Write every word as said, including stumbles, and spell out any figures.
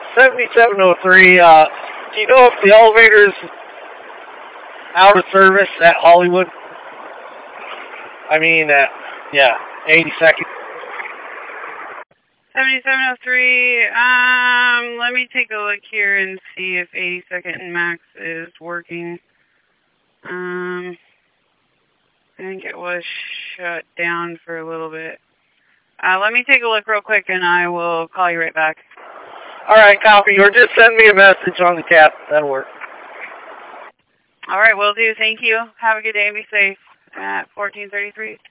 seventy-seven oh three, uh, do you know if the elevator's out of service at Hollywood? I mean, uh, yeah, eighty-second. seventy-seven oh three, um, let me take a look here and see if eighty-second and Max is working. Um, I think it was shut down for a little bit. Uh, let me take a look real quick and I will call you right back. Alright, copy. Or just send me a message on the cap. That'll work. Alright, will do. Thank you. Have a good day and be safe at fourteen thirty-three.